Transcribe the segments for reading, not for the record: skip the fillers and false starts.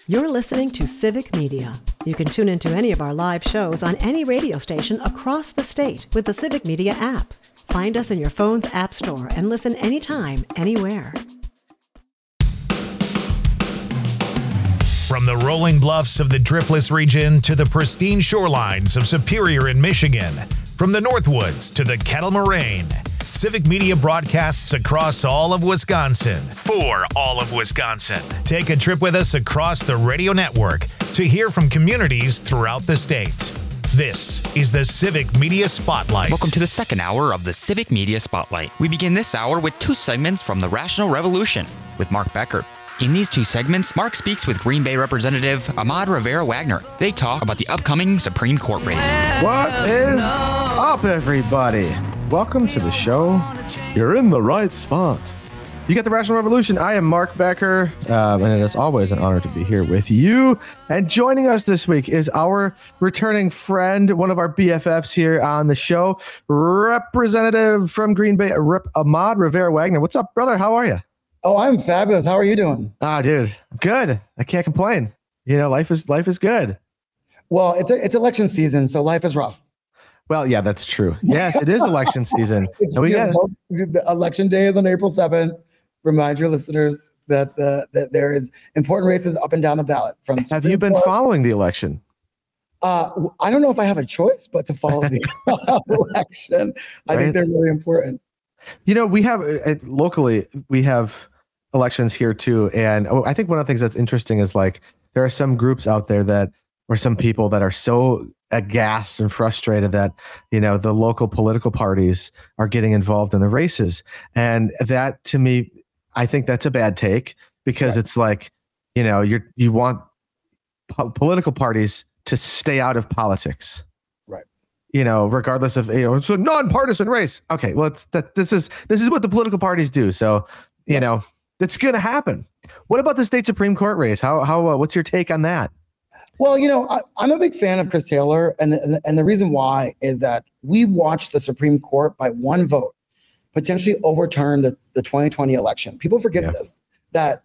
You're listening to Civic Media. You can tune into any of our live shows on any radio station across the state with the Civic Media app. Find us in your phone's app store and listen anytime, anywhere. From the rolling bluffs of the Driftless region to the pristine shorelines of Superior in Michigan, from the Northwoods to the Kettle Moraine, Civic Media broadcasts across all of Wisconsin for all of Wisconsin. Take a trip with us across the radio network to hear from communities throughout the state. This is the Civic Media Spotlight. Welcome to the second hour of the Civic Media Spotlight. We begin this hour with two segments from the Rational Revolution with Mark Becker. In these two segments, Mark speaks with Green Bay Representative Ahmad Rivera-Wagner. They talk about the upcoming Supreme Court race. What is up, everybody? Welcome to the show. You're in the right spot. You got the Rational Revolution. I am Mark Becker, and it is always an honor to be here with you. And joining us this week is our returning friend, one of our BFFs here on the show, Representative from Green Bay, Ahmad Rivera-Wagner. What's up, brother? How are you? Oh, I'm fabulous. How are you doing? Dude, good. I can't complain. You know, life is good. Well, it's election season, so life is rough. Well, yeah, that's true. Yes, it is election season. The election day is on April 7th. Remind your listeners that there is important races up and down the ballot. Have you been following the election? I don't know if I have a choice but to follow the election. I think they're really important. You know, we have locally, we have elections here too. And I think one of the things that's interesting is like, there are some groups out there or some people that are so aghast and frustrated that, you know, the local political parties are getting involved in the races. And that, to me, I think that's a bad take, because It's like, you know, you want political parties to stay out of politics. Right. You know, regardless of, you know, it's a nonpartisan race. Okay, well, this is what the political parties do. So, you know, it's going to happen. What about the state Supreme Court race? What's your take on that? Well, you know, I'm a big fan of Chris Taylor, and the reason why is that we watched the Supreme Court by one vote potentially overturn the 2020 election. People forget this, that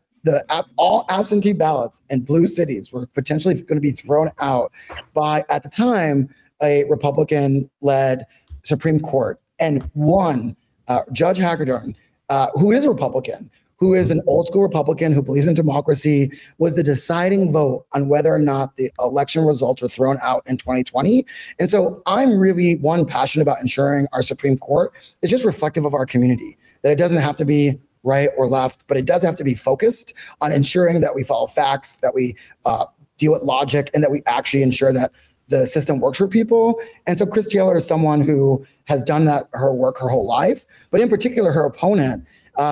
all absentee ballots in blue cities were potentially going to be thrown out by, at the time, a Republican-led Supreme Court, and one Judge Hagedorn, who is a Republican, who is an old school Republican who believes in democracy, was the deciding vote on whether or not the election results were thrown out in 2020. And so I'm really, passionate about ensuring our Supreme Court is just reflective of our community, that it doesn't have to be right or left, but it does have to be focused on ensuring that we follow facts, that we deal with logic, and that we actually ensure that the system works for people. And so Chris Taylor is someone who has done her work her whole life, but in particular, her opponent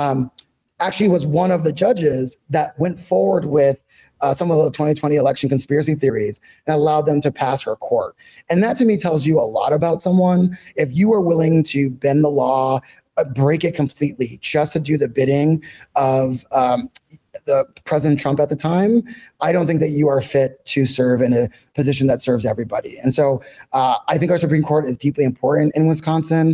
actually was one of the judges that went forward with some of the 2020 election conspiracy theories and allowed them to pass her court. And that to me tells you a lot about someone. If you are willing to bend the law, break it completely just to do the bidding of the President Trump at the time, I don't think that you are fit to serve in a position that serves everybody. And so I think our Supreme Court is deeply important in Wisconsin.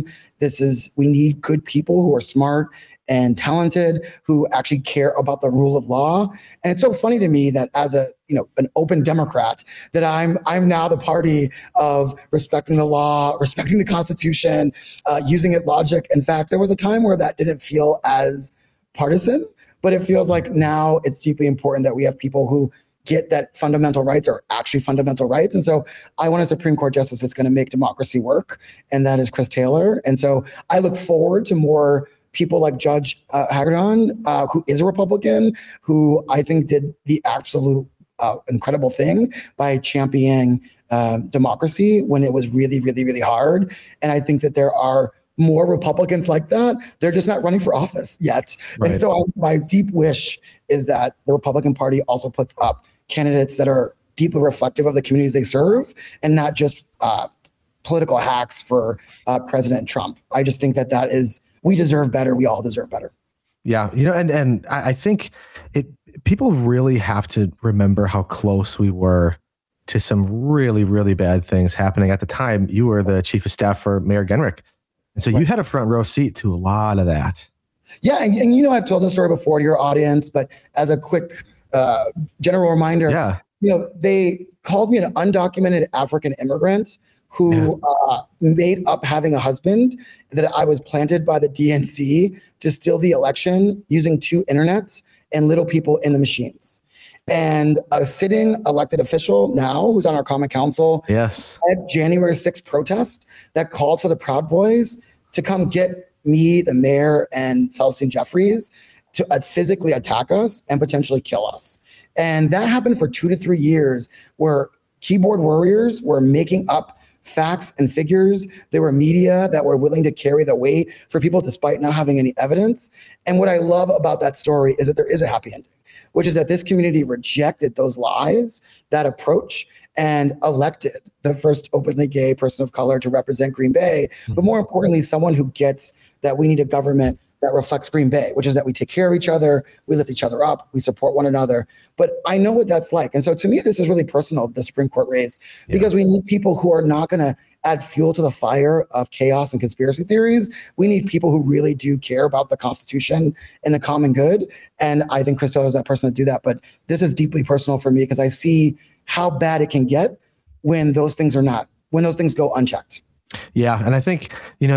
We need good people who are smart and talented, who actually care about the rule of law. And it's so funny to me that as an open Democrat, that I'm now the party of respecting the law, respecting the Constitution, using it logic. In fact, there was a time where that didn't feel as partisan, but it feels like now it's deeply important that we have people who get that fundamental rights are actually fundamental rights. And so I want a Supreme Court justice that's going to make democracy work, and that is Chris Taylor. And so I look forward to more people like Judge Hagedorn, who is a Republican, who I think did the absolute incredible thing by championing democracy when it was really, really, really hard. And I think that there are more Republicans like that. They're just not running for office yet. Right. And so my deep wish is that the Republican Party also puts up candidates that are deeply reflective of the communities they serve, and not just political hacks for President Trump. I just think that we deserve better. We all deserve better. Yeah. You know, and I think people really have to remember how close we were to some really, really bad things happening at the time. You were the chief of staff for Mayor Genrich. And so you had a front row seat to a lot of that. Yeah. And I've told the story before to your audience, but as a quick general reminder. Yeah. They called me an undocumented African immigrant who made up having a husband, that I was planted by the DNC to steal the election using 2 internets and little people in the machines. And a sitting elected official now who's on our common council Yes. at January 6th protest that called for the Proud Boys to come get me, the mayor, and Celestine Jeffries to physically attack us and potentially kill us. And that happened for 2 to 3 years, where keyboard warriors were making up facts and figures. There were media that were willing to carry the weight for people despite not having any evidence. And what I love about that story is that there is a happy ending, which is that this community rejected those lies, that approach, and elected the first openly gay person of color to represent Green Bay. But more importantly, someone who gets that we need a government that reflects Green Bay, which is that we take care of each other, we lift each other up, we support one another. But I know what that's like. And so to me, this is really personal, the Supreme Court race, because we need people who are not going to add fuel to the fire of chaos and conspiracy theories. We need people who really do care about the Constitution and the common good. And I think Chris Taylor is that person to do that. But this is deeply personal for me because I see how bad it can get when those things go unchecked. Yeah. And I think,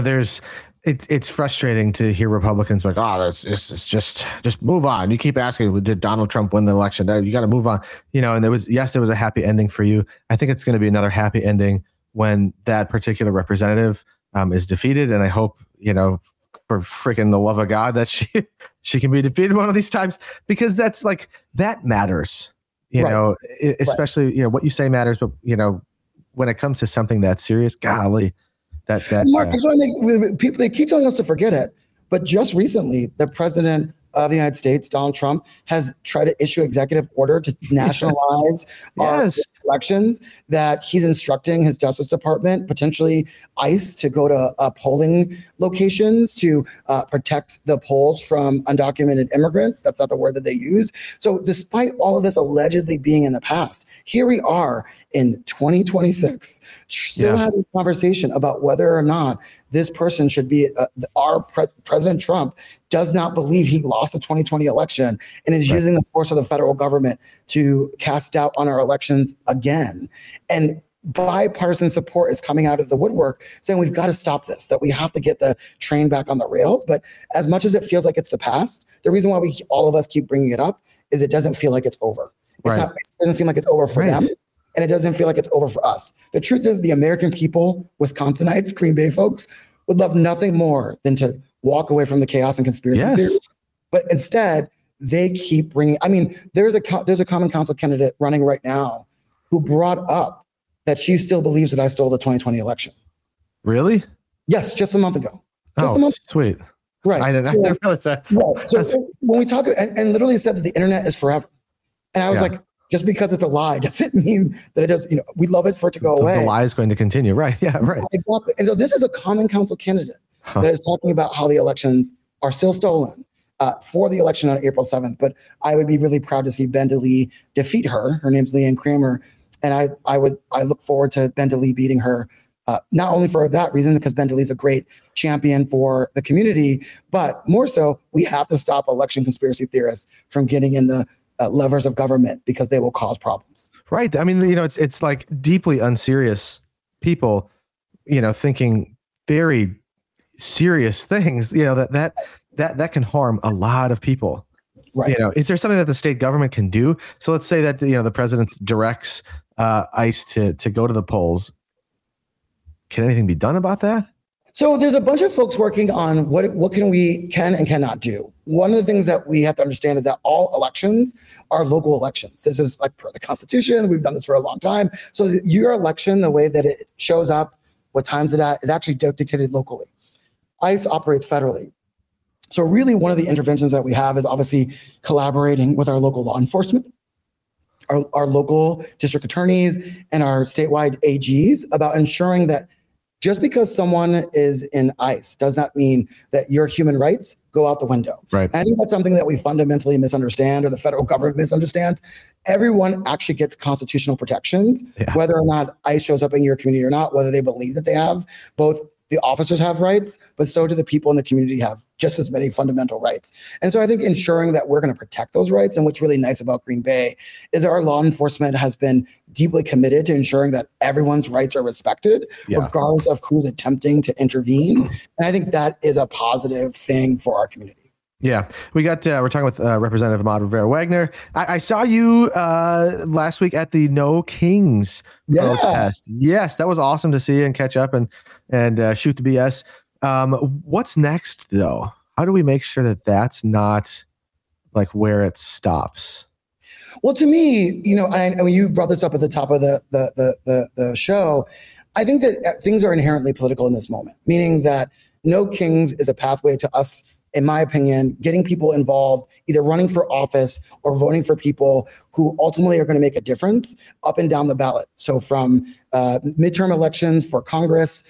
it's frustrating to hear Republicans like, it's just move on. You keep asking, did Donald Trump win the election? You got to move on. And there was a happy ending for you. I think it's going to be another happy ending when that particular representative is defeated. And I hope, for freaking the love of God, that she can be defeated one of these times, because that matters, especially, what you say matters. But, when it comes to something that serious, golly. Mark, people, they keep telling us to forget it. But just recently, the president of the United States, Donald Trump, has tried to issue executive order to nationalize our elections, that he's instructing his Justice Department, potentially ICE, to go to polling locations to protect the polls from undocumented immigrants. That's not the word that they use. So despite all of this allegedly being in the past, here we are in 2026, still having a conversation about whether or not this person should be President Trump does not believe he lost the 2020 election and is using the force of the federal government to cast doubt on our elections again. And bipartisan support is coming out of the woodwork saying we've got to stop this, that we have to get the train back on the rails. But as much as it feels like it's the past, the reason why all of us keep bringing it up is it doesn't feel like it's over. It doesn't seem like it's over for them. And it doesn't feel like it's over for us. The truth is, the American people, Wisconsinites, Green Bay folks, would love nothing more than to walk away from the chaos and conspiracy theories. But instead, they keep bringing. I mean, there's a common council candidate running right now who brought up that she still believes that I stole the 2020 election. Really? Yes, just a month ago. Just a month. Sweet. Right. I didn't realize that. Right. So when we talk, and literally said that the internet is forever, and I was like, just because it's a lie doesn't mean that it does. We love it for it to go away. The lie is going to continue. Right. Yeah. Right. Exactly. And so this is a common council candidate that is talking about how the elections are still stolen for the election on April 7th. But I would be really proud to see Ben DeLee defeat her. Her name's Leanne Kramer. And I look forward to Ben DeLee beating her, not only for that reason, because Ben DeLee's a great champion for the community, but more so, we have to stop election conspiracy theorists from getting in the levers of government, because they will cause problems. Right. I mean, it's like deeply unserious people, thinking very serious things, that can harm a lot of people. Right. Is there something that the state government can do? So let's say that, the president directs ICE to go to the polls. Can anything be done about that? So there's a bunch of folks working on what can and cannot do. One of the things that we have to understand is that all elections are local elections. This is like per the Constitution. We've done this for a long time. So your election, the way that it shows up, what times it at, is actually dictated locally. ICE operates federally. So really one of the interventions that we have is obviously collaborating with our local law enforcement, our local district attorneys, and our statewide AGs about ensuring that just because someone is in ICE does not mean that your human rights go out the window. Right. And I think that's something that we fundamentally misunderstand, or the federal government misunderstands. Everyone actually gets constitutional protections, whether or not ICE shows up in your community or not, whether they believe that they have both the officers have rights, but so do the people in the community have just as many fundamental rights. And so I think ensuring that we're going to protect those rights, and what's really nice about Green Bay is our law enforcement has been deeply committed to ensuring that everyone's rights are respected, regardless of who's attempting to intervene. And I think that is a positive thing for our community. Yeah, we're talking with Representative Ahmad Rivera-Wagner. I saw you last week at the No Kings protest. Yes, that was awesome to see and catch up and shoot the BS. What's next, though? How do we make sure that that's not like where it stops? Well, to me, and when you brought this up at the top of the show, I think that things are inherently political in this moment, meaning that No Kings is a pathway to us, in my opinion, getting people involved, either running for office or voting for people who ultimately are going to make a difference up and down the ballot. So from midterm elections for Congress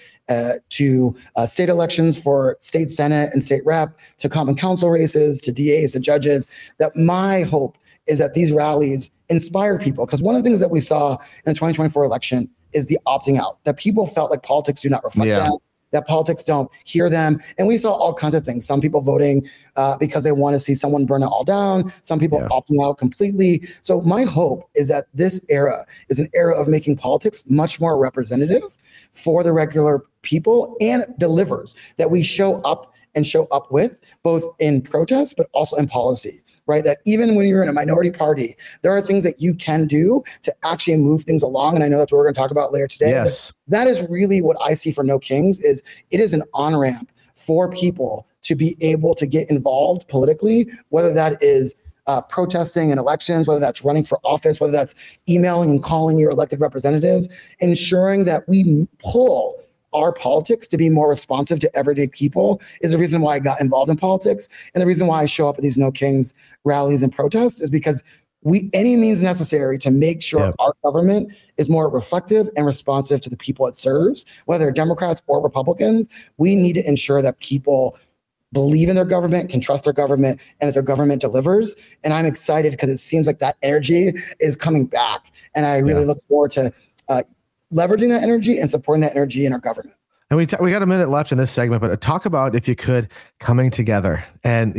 to state elections for state Senate and state rep, to common council races, to DAs, to judges, that my hope is that these rallies inspire people. Because one of the things that we saw in the 2024 election is the opting out, that people felt like politics do not reflect them, that politics don't hear them. And we saw all kinds of things. Some people voting because they want to see someone burn it all down. Some people opting out completely. So my hope is that this era is an era of making politics much more representative for the regular people and delivers, that we show up with, both in protest, but also in policy. Right? That even when you're in a minority party, there are things that you can do to actually move things along. And I know that's what we're going to talk about later today. Yes. That is really what I see for No Kings is it is an on-ramp for people to be able to get involved politically, whether that is protesting in elections, whether that's running for office, whether that's emailing and calling your elected representatives, ensuring that we pull our politics to be more responsive to everyday people is the reason why I got involved in politics. And the reason why I show up at these No Kings rallies and protests is because any means necessary to make sure our government is more reflective and responsive to the people it serves, whether Democrats or Republicans. We need to ensure that people believe in their government, can trust their government, and that their government delivers. And I'm excited because it seems like that energy is coming back. And I really look forward to leveraging that energy and supporting that energy in our government. And we got a minute left in this segment, but talk about, if you could, coming together. And,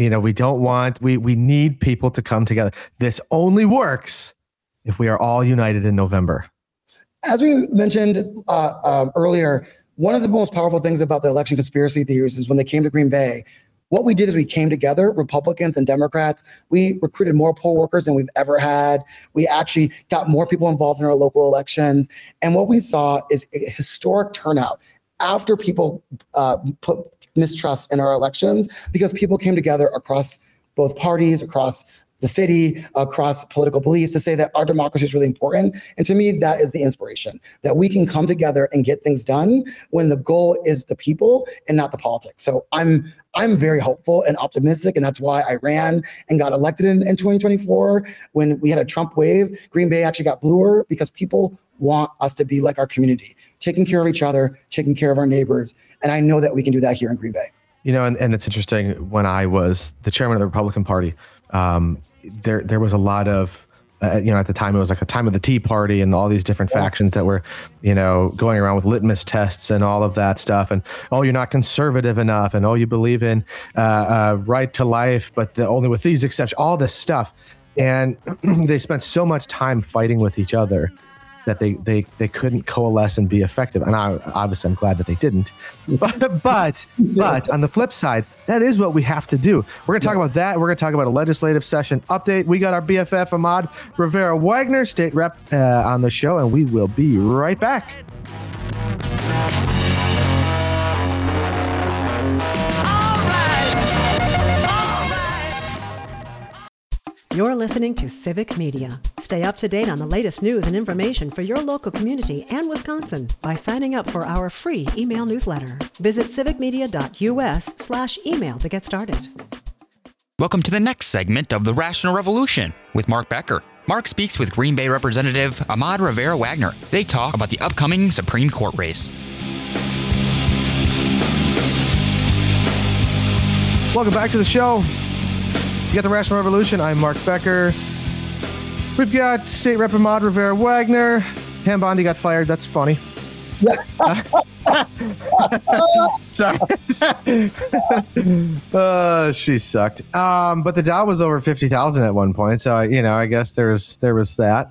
we need people to come together. This only works if we are all united in November. As we mentioned earlier, one of the most powerful things about the election conspiracy theories is when they came to Green Bay, what we did is we came together, Republicans and Democrats. We recruited more poll workers than we've ever had. We actually got more people involved in our local elections. And what we saw is a historic turnout after people put mistrust in our elections, because people came together across both parties, across the city, across political beliefs, to say that our democracy is really important. And to me, that is the inspiration, that we can come together and get things done when the goal is the people and not the politics. So I'm very hopeful and optimistic, and that's why I ran and got elected in 2024. When we had a Trump wave, Green Bay actually got bluer because people want us to be like our community, taking care of each other, taking care of our neighbors. And I know that we can do that here in Green Bay. And it's interesting, when I was the chairman of the Republican Party, there was a lot of, at the time, it was like the time of the Tea Party and all these different factions that were, going around with litmus tests and all of that stuff. And, oh, you're not conservative enough. And, oh, you believe in right to life, but only with these exceptions, all this stuff. And they spent so much time fighting with each other that they couldn't coalesce and be effective. And obviously I'm glad that they didn't. But on the flip side, that is what we have to do. We're going to talk about that. We're going to talk about a legislative session update. We got our BFF Ahmad Rivera-Wagner, state rep, on the show, and we will be right back. You're listening to Civic Media. Stay up to date on the latest news and information for your local community and Wisconsin by signing up for our free email newsletter. Visit civicmedia.us/email to get started. Welcome to the next segment of The Rational Revolution with Mark Becker. Mark speaks with Green Bay Representative Ahmad Rivera-Wagner. They talk about the upcoming Supreme Court race. Welcome back to the show. You got The Rational Revolution. I'm Mark Becker. We've got State Rep Ahmad Rivera-Wagner. Pam Bondi got fired. That's funny. Sorry. She sucked. But the Dow was over 50,000 at one point. So, I guess there was that,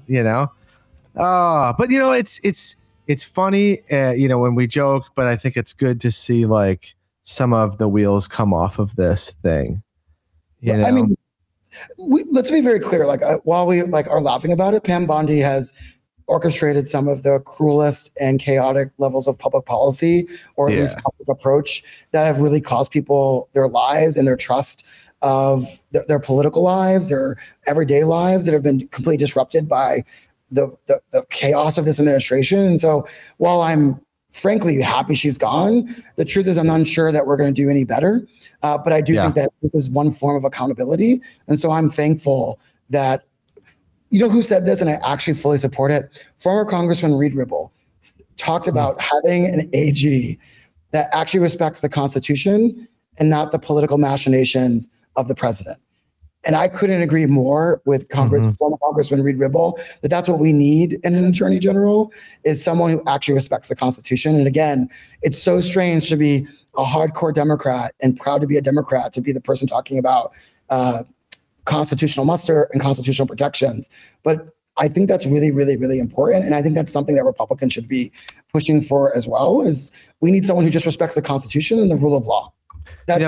but it's funny, when we joke, but I think it's good to see like some of the wheels come off of this thing. I mean, let's be very clear. Like while we are laughing about it, Pam Bondi has orchestrated some of the cruelest and chaotic levels of public policy, or at least public approach, that have really cost people their lives and their trust of their political lives, their everyday lives, that have been completely disrupted by the chaos of this administration. And so while I'm frankly happy she's gone, the truth is I'm not sure that we're going to do any better. But I do think that this is one form of accountability. And so I'm thankful that, who said this, and I actually fully support it? Former Congressman Reed Ribble talked about having an AG that actually respects the Constitution and not the political machinations of the president. And I couldn't agree more with former Congressman Reed Ribble that that's what we need in an attorney general, is someone who actually respects the Constitution. And again, it's so strange to be a hardcore Democrat and proud to be a Democrat, to be the person talking about constitutional muster and constitutional protections. But I think that's really, really, really important. And I think that's something that Republicans should be pushing for as well, is we need someone who just respects the Constitution and the rule of law. That's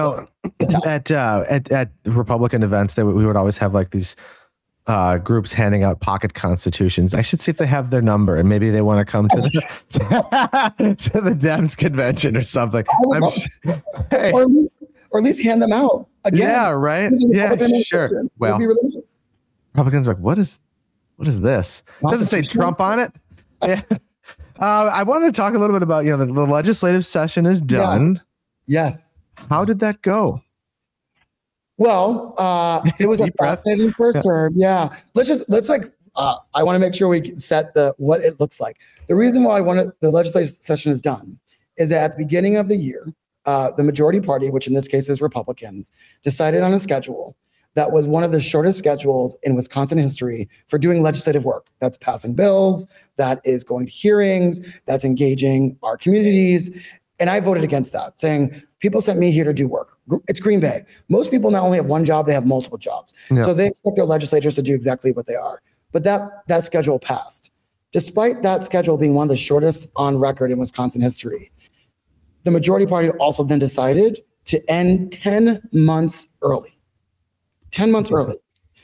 at Republican events, we would always have like these groups handing out pocket constitutions. I should see if they have their number, and maybe they want to come to the Dems convention or something. Or at least hand them out again. Yeah, right. Yeah, sure. Well, really Republicans are like, what is this? It doesn't say Trump on it. Yeah. I wanted to talk a little bit about, the legislative session is done. Yeah. Yes. How did that go? Well, it was a fascinating first term. Yeah. I want to make sure we set what it looks like. The reason why the legislative session is done is that at the beginning of the year, the majority party, which in this case is Republicans, decided on a schedule that was one of the shortest schedules in Wisconsin history for doing legislative work. That's passing bills, that is going to hearings, that's engaging our communities. And I voted against that, saying people sent me here to do work. It's Green Bay. Most people not only have one job, they have multiple jobs. Yeah. So they expect their legislators to do exactly what they are. But that schedule passed. Despite that schedule being one of the shortest on record in Wisconsin history, the majority party also then decided to end 10 months early. 10 months early.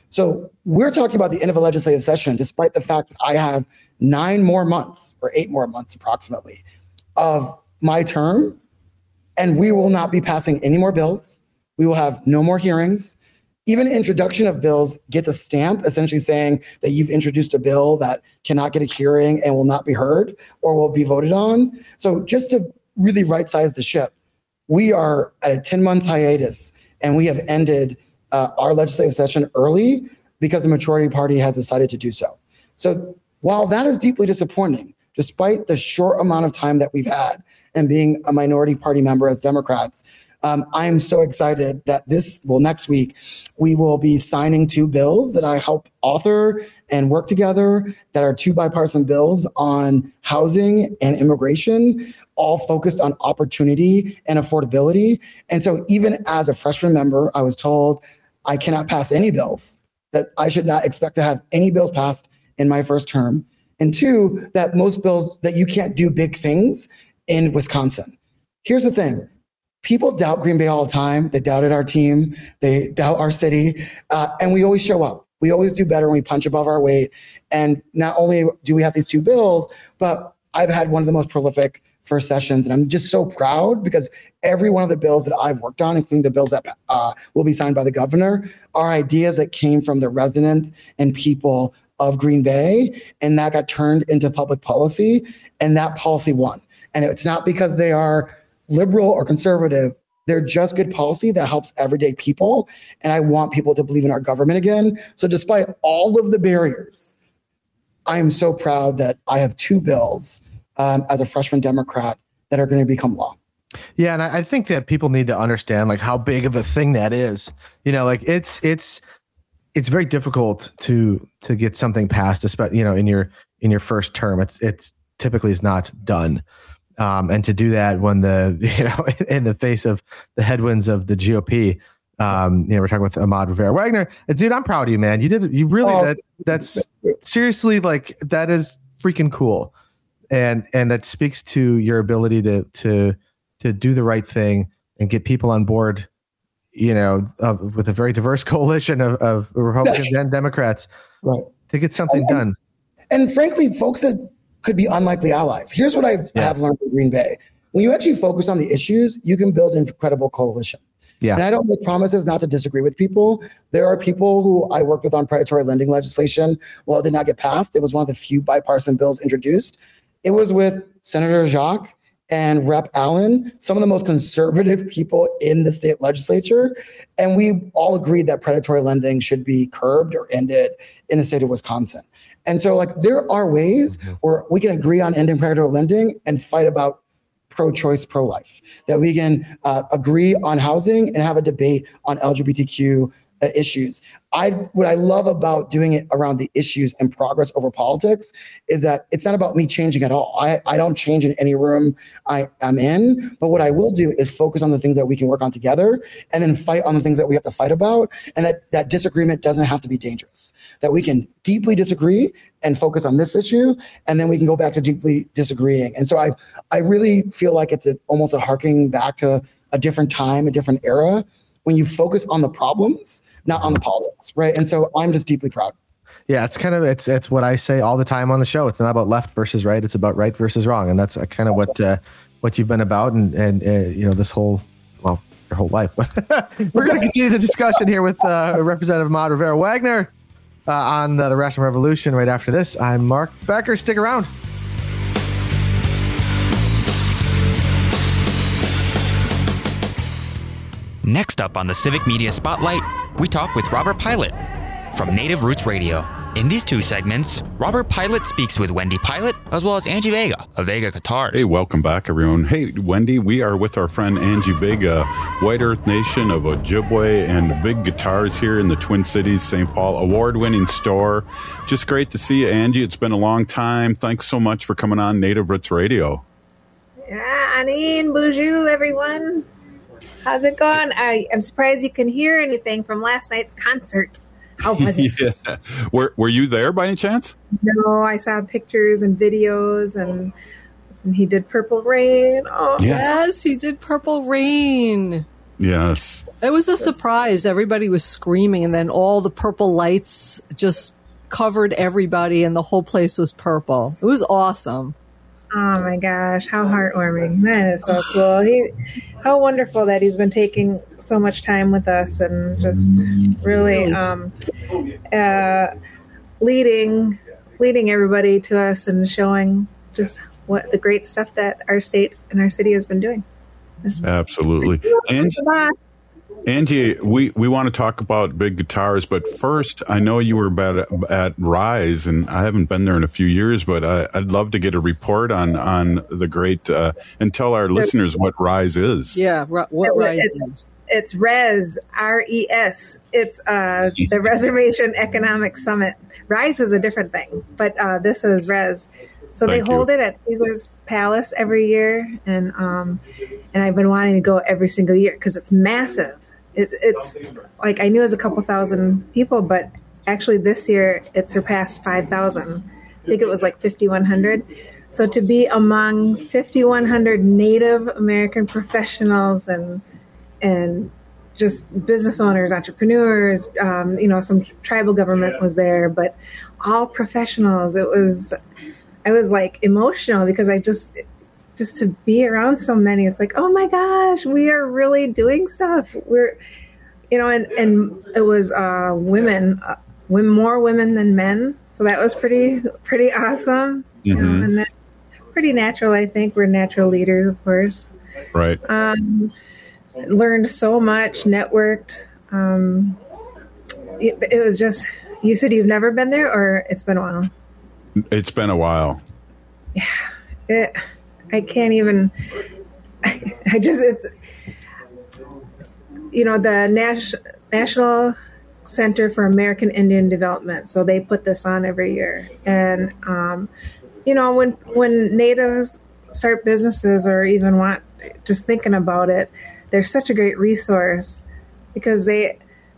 So we're talking about the end of a legislative session, despite the fact that I have 9 more months or 8 more months approximately of my term, and we will not be passing any more bills. We will have no more hearings. Even introduction of bills gets a stamp, essentially saying that you've introduced a bill that cannot get a hearing and will not be heard or will be voted on. So just to really right-size the ship, we are at a 10-month hiatus, and we have ended our legislative session early because the majority party has decided to do so. So while that is deeply disappointing, despite the short amount of time that we've had and being a minority party member as Democrats, I'm so excited that next week, we will be signing 2 bills that I helped author and work together, that are 2 bipartisan bills on housing and immigration, all focused on opportunity and affordability. And so even as a freshman member, I was told I cannot pass any bills, that I should not expect to have any bills passed in my first term. And 2, that most bills, that you can't do big things in Wisconsin. Here's the thing. People doubt Green Bay all the time. They doubted our team. They doubt our city. And we always show up. We always do better when we punch above our weight. And not only do we have these 2 bills, but I've had one of the most prolific first sessions. And I'm just so proud because every one of the bills that I've worked on, including the bills that will be signed by the governor, are ideas that came from the residents and people of Green Bay. And that got turned into public policy. And that policy won. And it's not because they are liberal or conservative. They're just good policy that helps everyday people. And I want people to believe in our government again. So despite all of the barriers, I'm so proud that I have 2 bills as a freshman Democrat that are going to become law. Yeah. And I think that people need to understand like how big of a thing that is. Like it's very difficult to get something passed, especially, in your first term. It's typically is not done. And to do that when in the face of the headwinds of the GOP, we're talking with Ahmad Rivera-Wagner. Dude, I'm proud of you, man. That's seriously, like, that is freaking cool. And that speaks to your ability to do the right thing and get people on board, with a very diverse coalition of Republicans and Democrats, right, to get something done. And frankly, folks that could be unlikely allies. Here's what I have learned in Green Bay. When you actually focus on the issues, you can build incredible coalitions. Yeah. And I don't make promises not to disagree with people. There are people who I worked with on predatory lending legislation. Well, it did not get passed. It was one of the few bipartisan bills introduced. It was with Senator Jacques and Rep. Allen, some of the most conservative people in the state legislature. And we all agreed that predatory lending should be curbed or ended in the state of Wisconsin. And so, like, there are ways where we can agree on ending predatory lending and fight about pro-choice, pro-life, that we can agree on housing and have a debate on LGBTQ issues. What I love about doing it around the issues and progress over politics is that it's not about me changing at all. I don't change in any room I'm in, but what I will do is focus on the things that we can work on together and then fight on the things that we have to fight about, and that disagreement doesn't have to be dangerous, that we can deeply disagree and focus on this issue, and then we can go back to deeply disagreeing. And so I really feel like it's almost a harking back to a different time, a different era, when you focus on the problems, not on the politics, right? And so I'm just deeply proud. Yeah, it's what I say all the time on the show. It's not about left versus right; it's about right versus wrong, and that's kind of what you've been about, and this whole, well, your whole life. But we're going to continue the discussion here with Representative Ahmad Rivera-Wagner on the Rational Revolution right after this. I'm Mark Becker. Stick around. Next up on the Civic Media Spotlight, we talk with Robert Pilot from Native Roots Radio. In these two segments, Robert Pilot speaks with Wendy Pilot as well as Angie Vega of Vega Guitars. Hey, welcome back, everyone. Hey, Wendy, we are with our friend Angie Vega, White Earth Nation of Ojibwe and Big Guitars here in the Twin Cities, St. Paul, award-winning store. Just great to see you, Angie. It's been a long time. Thanks so much for coming on Native Roots Radio. Yeah, Anine, bonjour, everyone. How's it going? I'm surprised you can hear anything from last night's concert. How was it? Yeah. Were you there by any chance? No, I saw pictures and videos, and he did Purple Rain. Oh, yeah. Yes, he did Purple Rain. Yes. It was a surprise. Everybody was screaming, and then all the purple lights just covered everybody, and the whole place was purple. It was awesome. Oh my gosh, how heartwarming. That is so cool. How wonderful that he's been taking so much time with us and just really leading everybody to us and showing just what the great stuff that our state and our city has been doing. Absolutely. Angie, we want to talk about Big Guitars, but first, I know you were at Rise, and I haven't been there in a few years, but I'd love to get a report on the great, and tell our listeners what Rise is. Yeah, what Rise is. It's RES, R-E-S. It's the Reservation Economic Summit. Rise is a different thing, but this is RES. So they hold it at Caesar's Palace every year, and I've been wanting to go every single year because it's massive. It's like, I knew it was a couple thousand people, but actually this year it surpassed 5,000. I think it was like 5,100. So to be among 5,100 Native American professionals and just business owners, entrepreneurs, some tribal government was there, but all professionals. I was like emotional because I just to be around so many, it's like, oh my gosh, we are really doing stuff. We're, and it was women, more women than men. So that was pretty awesome. Mm-hmm. And that's pretty natural. I think we're natural leaders, of course. Right. Learned so much, networked. It was just, you said you've never been there, or it's been a while? It's been a while. Yeah. I can't even, it's, the National Center for American Indian Development. So they put this on every year. And when natives start businesses or even just thinking about it, they're such a great resource because they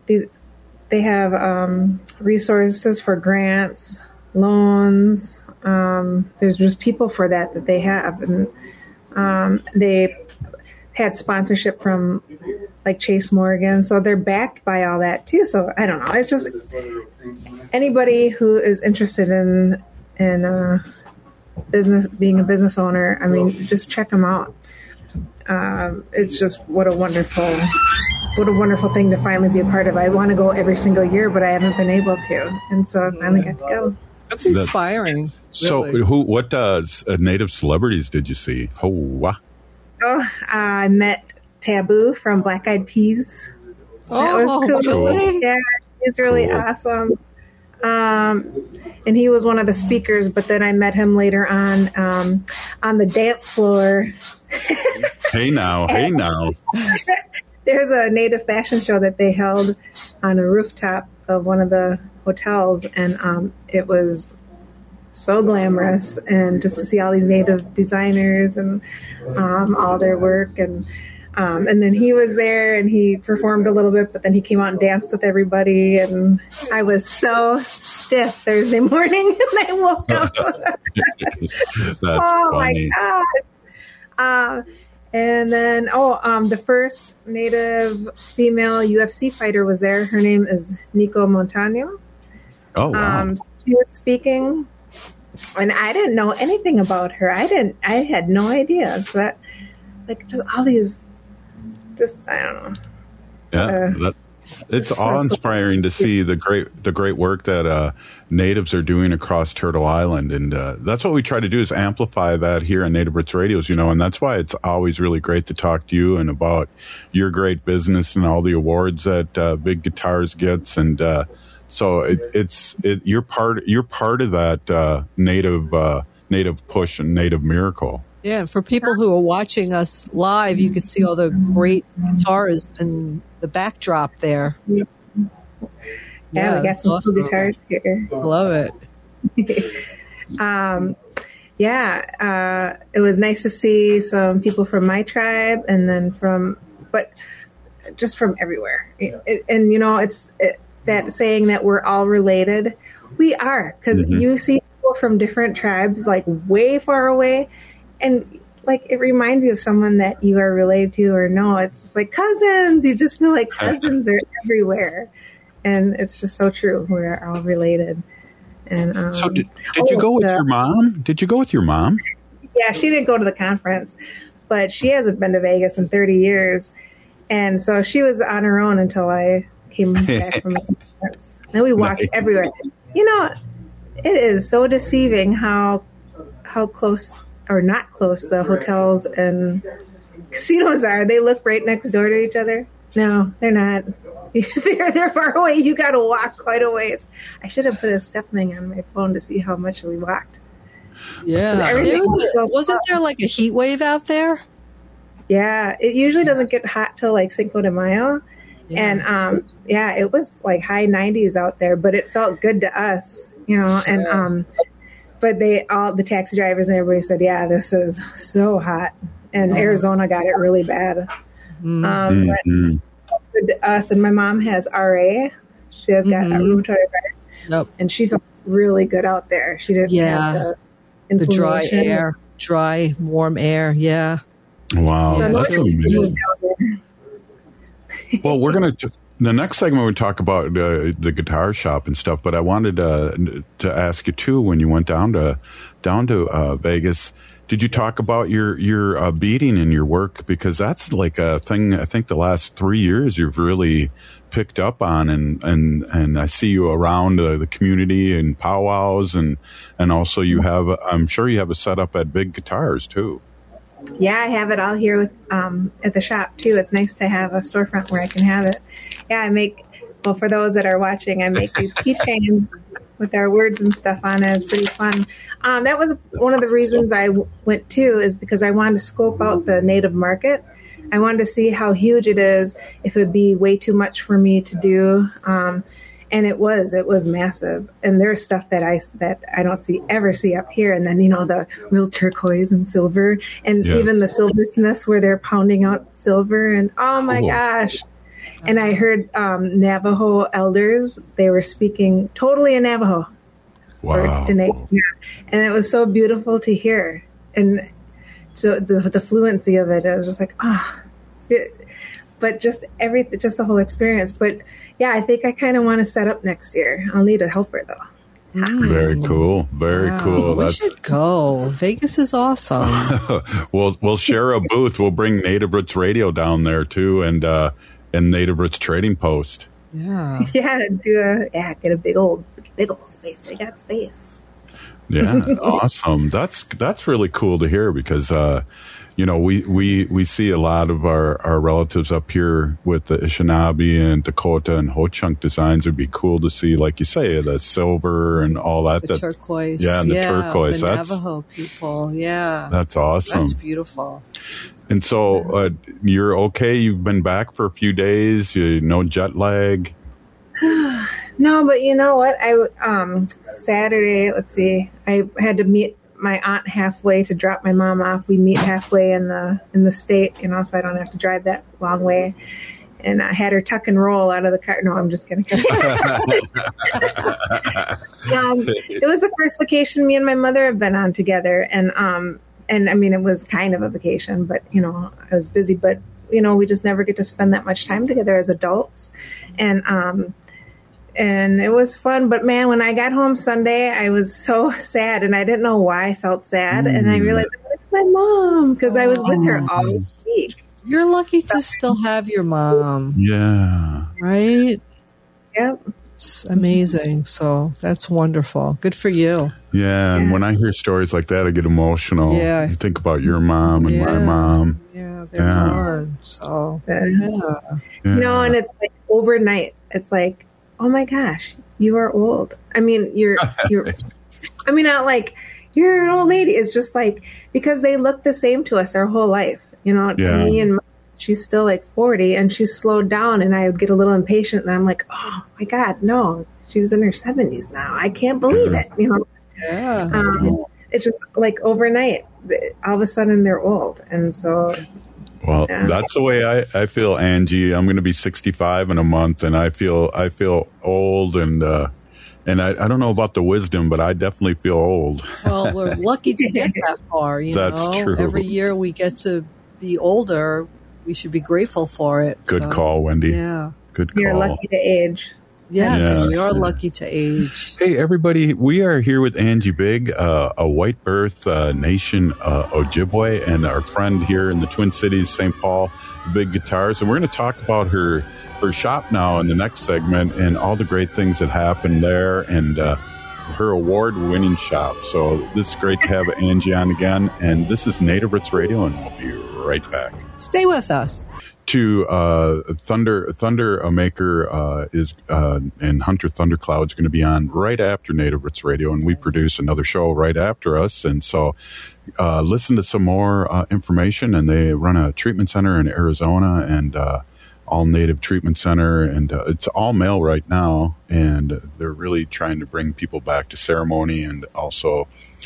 have resources for grants, loans. There's just people for that they have, and they had sponsorship from like Chase Morgan, so they're backed by all that too. So I don't know. It's just anybody who is interested in business, being a business owner. I mean, just check them out. It's just what a wonderful thing to finally be a part of. I want to go every single year, but I haven't been able to, and so I finally got to go. That's inspiring. So, really. what native celebrities did you see? I met Taboo from Black Eyed Peas. That was cool. Cool. Yeah, he's really awesome. And he was one of the speakers, but then I met him later on the dance floor. Hey now. There's a native fashion show that they held on a rooftop of one of the hotels, and it was so glamorous, and just to see all these native designers and all their work, and then he was there and he performed a little bit, but then he came out and danced with everybody, and I was so stiff Thursday morning and I woke up. That's oh funny. My God. And then, the first native female UFC fighter was there. Her name is Nico Montano. Oh, wow. She was speaking, and I didn't know anything about her. I had no idea. So that, like, just all these, just, I don't know. Yeah, it's awe-inspiring to see the great work that natives are doing across Turtle Island, and that's what we try to do, is amplify that here on Native Roots Radios, and that's why it's always really great to talk to you and about your great business and all the awards that Big Guitars gets, and so you're part of that native push and native miracle. Yeah, for people who are watching us live, you can see all the great guitars and the backdrop there. Yeah, we got some cool guitars here. Love it. It was nice to see some people from my tribe, and then just from everywhere. It's that saying that we're all related. We are, because you see people from different tribes, like way far away, and like it reminds you of someone that you are related to or know. It's just like cousins. You just feel like cousins are everywhere, and it's just so true. We're all related. And so, did you go with your mom? Did you go with your mom? Yeah, she didn't go to the conference, but she hasn't been to Vegas in 30 years, and so she was on her own until I came back from the conference. And we walked everywhere. It is so deceiving how close or not close the hotels and casinos are. They look right next door to each other. No, they're not. They're far away. You got to walk quite a ways. I should have put a step thing on my phone to see how much we walked. Yeah. Wasn't there like a heat wave out there? Yeah. It usually doesn't get hot till like Cinco de Mayo. Yeah. And it was like high 90s out there, but it felt good to us, sure. And but the taxi drivers and everybody said, yeah, this is so hot. And Arizona got it really bad. But good to us. And my mom has RA. She has got a rheumatoid arthritis. Yep. And she felt really good out there. She didn't have the dry air, warm air. Yeah. Wow. So that's amazing. Well, we're going to... The next segment we talk about the guitar shop and stuff, but I wanted to ask you too, when you went down to Vegas, did you talk about your beading in your work? Because that's like a thing I think the last 3 years you've really picked up on, and I see you around the community and powwows, and also I'm sure you have a setup at Big Guitars too. Yeah, I have it all here at the shop too. It's nice to have a storefront where I can have it. Yeah, for those that are watching, I make these keychains with our words and stuff on it. It's pretty fun. That was one of the reasons I went too, is because I wanted to scope out the native market. I wanted to see how huge it is, if it would be way too much for me to do. And it was massive. And there's stuff that I don't ever see up here. And then, the real turquoise and silver, and even the silversmiths where they're pounding out silver, and oh my gosh. And I heard Navajo elders, they were speaking totally in Navajo. Wow. And it was so beautiful to hear. And so the fluency of it, I was just like, but just the whole experience. But yeah, I think I kind of want to set up next year. I'll need a helper though. Very cool. Very cool. We should go. Vegas is awesome. We'll share a booth. We'll bring Native Roots Radio down there too, and Native Roots Trading Post. Yeah. Yeah. Get a big old space. They got space. Yeah. Awesome. That's really cool to hear because, we see a lot of our relatives up here with the Anishinaabe and Dakota and Ho-Chunk designs. It'd be cool to see, like you say, the silver and all that. The turquoise. Yeah, and the turquoise. The Navajo people. Yeah. That's awesome. That's beautiful. And so you're okay? You've been back for a few days? No jet lag? No, but you know what? Saturday, let's see, I had to meet my aunt halfway to drop my mom off. We meet halfway in the state, so I don't have to drive that long way. And I had her tuck and roll out of the car. No, I'm just kidding. It was the first vacation me and my mother have been on together. And I mean, it was kind of a vacation, but, I was busy. But, we just never get to spend that much time together as adults. And it was fun. But, man, when I got home Sunday, I was so sad. And I didn't know why I felt sad. And I realized I miss my mom because I was with her all week. You're lucky to still have your mom. Yeah. Right? Yep. It's amazing. So that's wonderful. Good for you. Yeah. And when I hear stories like that, I get emotional. Yeah. I think about your mom and my mom. Yeah. They're gone. So, yeah. And it's like overnight. It's like, oh my gosh, you are old. I mean, you're not like you're an old lady. It's just like, because they look the same to us our whole life. To me and she's still like 40 and she's slowed down, and I would get a little impatient, and I'm like, oh my God, no, she's in her 70s now. I can't believe it. Yeah. It's just like overnight, all of a sudden they're old. And so, well, that's the way I feel, Angie. I'm going to be 65 in a month, and I feel old, and I don't know about the wisdom, but I definitely feel old. Well, we're lucky to get that far. That's true. Every year we get to be older. We should be grateful for it. Good call, Wendy. Yeah. Good call. You're lucky to age. Yes, we are lucky to age. Hey, everybody. We are here with Angie Big, a White Earth Nation Ojibwe, and our friend here in the Twin Cities, St. Paul, Big Guitars. And we're going to talk about her shop now in the next segment and all the great things that happened there, and her award-winning shop. So this is great to have Angie on again. And this is Native Roots Radio, and we'll be right back. Stay with us. To Thunder Maker is and Hunter Thundercloud is going to be on right after Native Roots Radio, and we produce another show right after us. And so listen to some more information. And they run a treatment center in Arizona, and all native treatment center, and it's all male right now, and they're really trying to bring people back to ceremony and also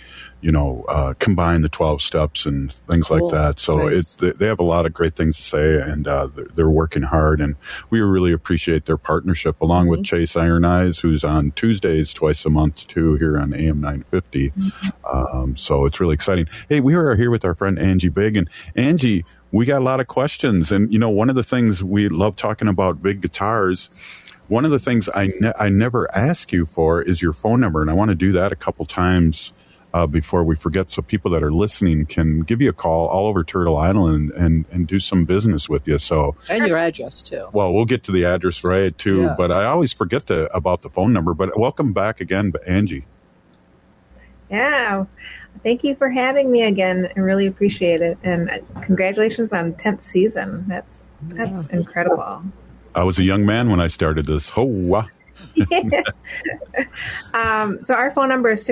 combine the 12 steps and things like that. So nice. They have a lot of great things to say, and they're working hard, and we really appreciate their partnership, along with Chase Iron Eyes, who's on Tuesdays twice a month too here on AM 950. So it's really exciting. Hey, we are here with our friend Angie Big, and Angie, we got a lot of questions, and one of the things we love talking about big guitars. One of the things I never ask you for is your phone number, and I want to do that a couple times before we forget, so people that are listening can give you a call all over Turtle Island and do some business with you. So, and your address too. Well, we'll get to the address right too, but I always forget about the phone number. But welcome back again, Angie. Yeah, thank you for having me again. I really appreciate it, and congratulations on 10th season. That's incredible. I was a young man when I started this. Ho-wah. So our phone number is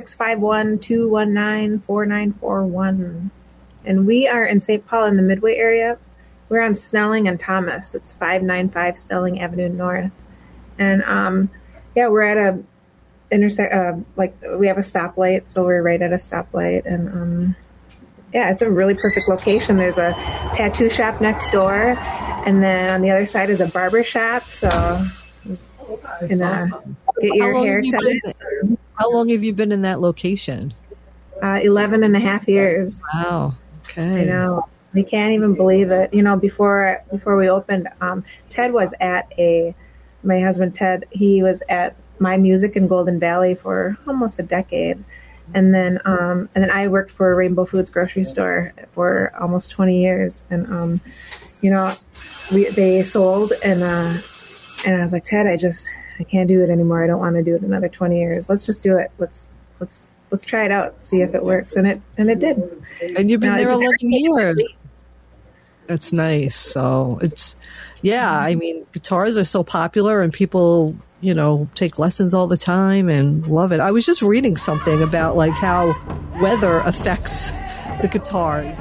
651-219-4941, and we are in St. Paul in the Midway area. We're on Snelling and Thomas. It's 595 Snelling Avenue North, and Yeah, we're at a like we have a stoplight, so we're right at a stoplight, and yeah, it's a really perfect location. There's a tattoo shop next door, and then on the other side is a barber shop. So, awesome. Get your hair cut. How long have you been in that location? 11 and a half years. Wow. Okay. I know. We can't even believe it. You know, before we opened, Ted was at my husband Ted, he was at My Music in Golden Valley for almost a decade. And then I worked for Rainbow Foods grocery store for almost 20 years. And, you know, they sold and I was like, Ted, I can't do it anymore. I don't want to do it another 20 years. Let's just do it. Let's try it out, see if it works. And it did. And you've been there 11 years. That's nice. So I mean, guitars are so popular and people, you know, take lessons all the time and love it. I was just reading something about like how weather affects the guitars.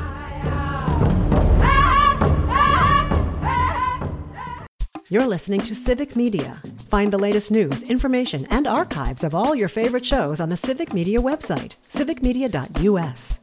You're listening to Civic Media. Find the latest news, information, and archives of all your favorite shows on the Civic Media website, civicmedia.us.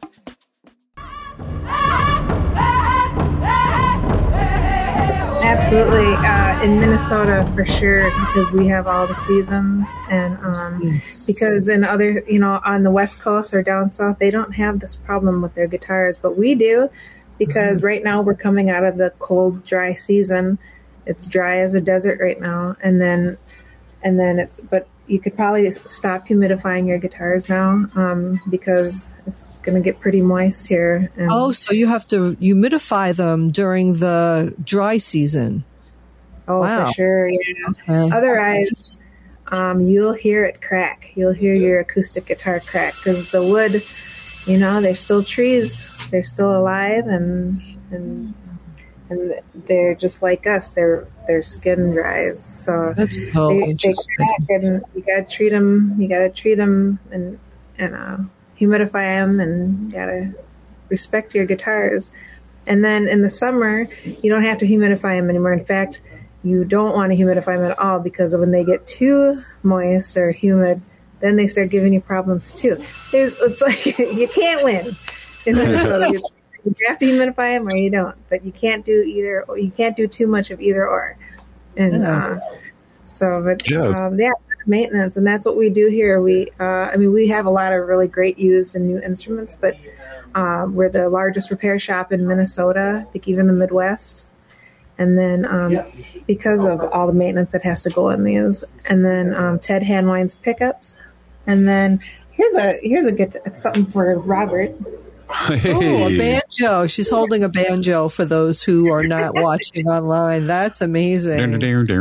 Absolutely. In Minnesota, for sure, because we have all the seasons. And because in other, you know, on the West Coast or down south, they don't have this problem with their guitars. But we do, because right now we're coming out of the cold, dry season. It's dry as a desert right now. And then but you could probably stop humidifying your guitars now because it's going to get pretty moist here. And so you have to humidify them during the dry season. Oh, wow. For sure. Yeah. Okay. Otherwise, you'll hear it crack. You'll hear your acoustic guitar crack because the wood, you know, they're still trees. They're still alive and they're just like us. Their skin dries. So that's so interesting. They crack, and you gotta treat them. You gotta treat them and humidify them, and you gotta respect your guitars. And then in the summer, you don't have to humidify them anymore. In fact, you don't want to humidify them at all because when they get too moist or humid, then they start giving you problems too. It's like you can't win. You have to humidify them or you don't, but you can't do either. Or you can't do too much of either or. And maintenance, and that's what we do here. We have a lot of really great used and new instruments, but we're the largest repair shop in Minnesota, I think even the Midwest. And then because of all the maintenance that has to go in these, and then Ted hand-winds pickups, and then here's a good something for Robert. Hey. Oh, a banjo. She's holding a banjo for those who are not watching online. That's amazing. I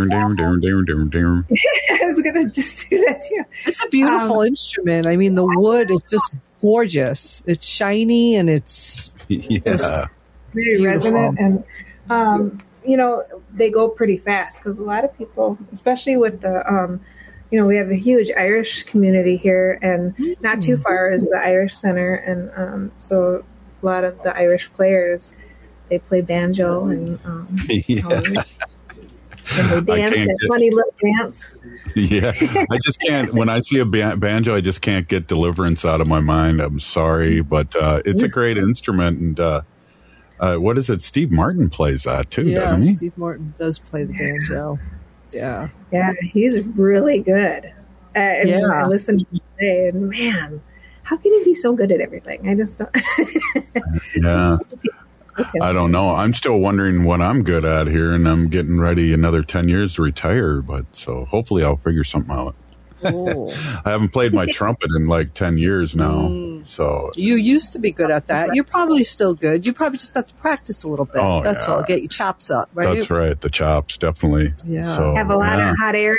was going to just do that too. It's a beautiful instrument. I mean, the wood is just gorgeous. It's shiny and it's just very resonant. And, you know, they go pretty fast because a lot of people, especially with the, you know, we have a huge Irish community here, and not too far is the Irish Center, and so a lot of the Irish players, they play banjo and they dance that funny little dance. Yeah, I just can't. When I see a banjo, I just can't get Deliverance out of my mind. I'm sorry, but it's a great instrument, and what is it? Steve Martin plays that too, doesn't he? Steve Martin does play the banjo. Yeah, he's really good. I listened to him today, and man, how can he be so good at everything? I just don't. Yeah, I don't know. I'm still wondering what I'm good at here, and I'm getting ready another 10 years to retire. But so hopefully I'll figure something out. I haven't played my trumpet in like 10 years now. So you used to be good at that. You're probably still good. You probably just have to practice a little bit. That's all. Get your chops up, right? That's right. The chops, definitely. Yeah. So, have a lot of hot air.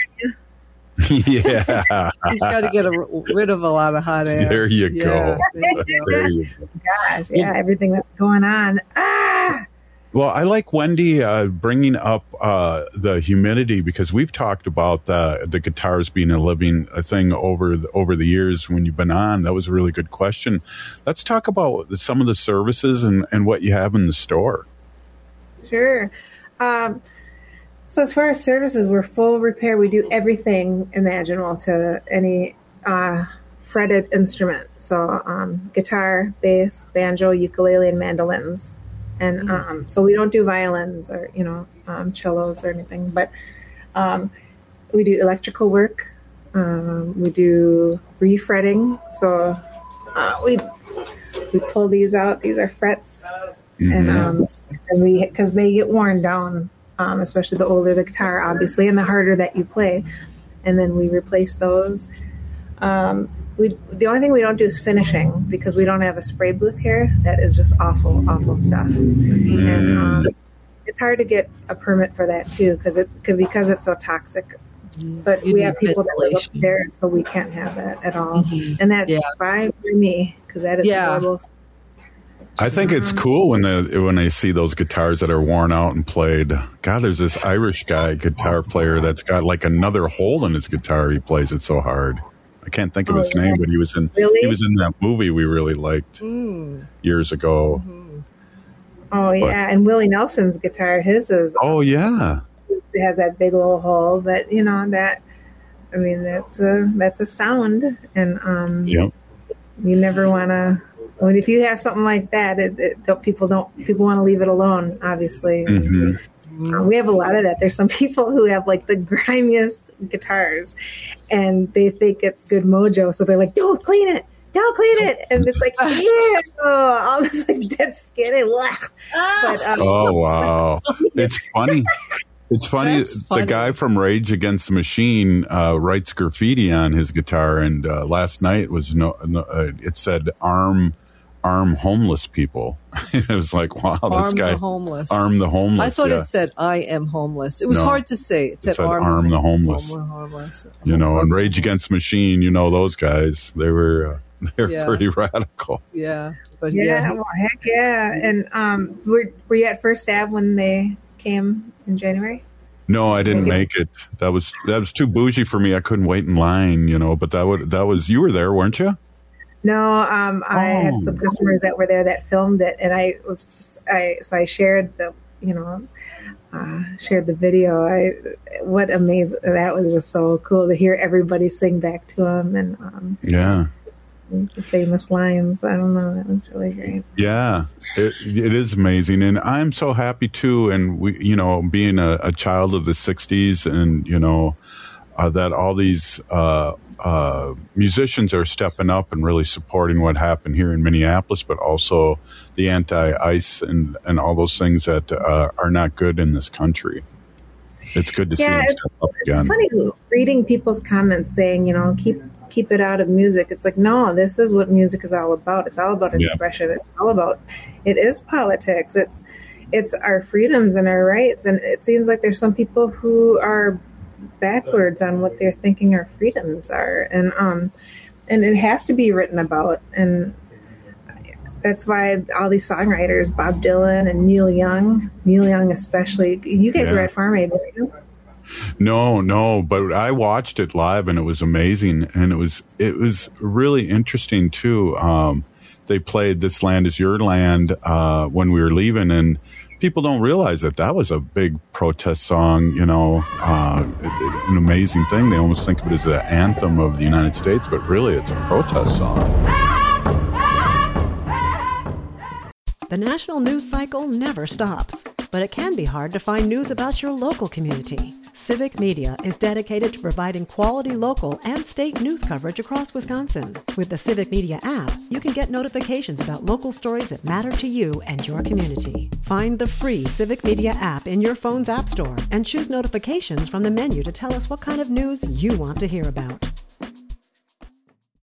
Yeah. He's got to get rid of a lot of hot air. There you go. There you go. Gosh, everything that's going on. Well, I like Wendy bringing up the humidity because we've talked about the guitars being a living thing over the years when you've been on. That was a really good question. Let's talk about some of the services and what you have in the store. Sure. So as far as services, we're full repair. We do everything imaginable to any fretted instrument. So guitar, bass, banjo, ukulele, and mandolins. And so we don't do violins or, cellos or anything. But we do electrical work. We do refretting. So we pull these out. These are frets. And because they get worn down, especially the older the guitar, obviously, and the harder that you play. And then we replace those. The only thing we don't do is finishing because we don't have a spray booth here. That is just awful stuff. And it's hard to get a permit for that too because it's so toxic. But we have people that live upstairs, so we can't have that at all. And that's fine for me because that is horrible. I think it's cool when they see those guitars that are worn out and played. God, there's this Irish guitar player that's got like another hole in his guitar. He plays it so hard. I can't think of his name, but he was in that movie we really liked years ago. Oh yeah, and Willie Nelson's guitar, his is it has that big little hole, but that's a sound, and you never want to. I mean, if you have something like that, people want to leave it alone. Obviously, we have a lot of that. There's some people who have like the grimiest guitars, and they think it's good mojo, so they're like, "Don't clean it, and it's like, all this like dead skin and blah. But, oh wow, it's funny. It's funny. The guy from Rage Against the Machine writes graffiti on his guitar, and last night it said "arm homeless people." It was like, wow, this guy arm the homeless. I thought it said "I am homeless." It was hard to say. It said arm the homeless. And Rage Against the Machine, those guys, they're pretty radical. Yeah, but well, heck yeah. And were you at First Ave when they came in January? No, I didn't make it. That was too bougie for me. I couldn't wait in line, but that was you were there, weren't you? No, I had some customers that were there that filmed it, and I shared shared the video. What amazing! That was just so cool to hear everybody sing back to him, and the famous lines. I don't know. That was really great. Yeah, it is amazing. And I'm so happy too. And we, being a child of the 60s and, that all these musicians are stepping up and really supporting what happened here in Minneapolis, but also the anti-ICE and all those things that are not good in this country. It's good to see them step up again. It's funny reading people's comments saying, keep it out of music. It's like, no, this is what music is all about. It's all about expression. It's all about, it is politics. It's our freedoms and our rights. And it seems like there's some people who are backwards on what they're thinking our freedoms are. And it has to be written about. And that's why all these songwriters, Bob Dylan and Neil Young especially, you guys were at Farm Aid, weren't you? No, but I watched it live and it was amazing, and it was really interesting too. They played "This Land Is Your Land" when we were leaving, and people don't realize that was a big protest song. An amazing thing. They almost think of it as the anthem of the United States, but really it's a protest song. The national news cycle never stops, but it can be hard to find news about your local community. Civic Media is dedicated to providing quality local and state news coverage across Wisconsin. With the Civic Media app, you can get notifications about local stories that matter to you and your community. Find the free Civic Media app in your phone's app store and choose notifications from the menu to tell us what kind of news you want to hear about.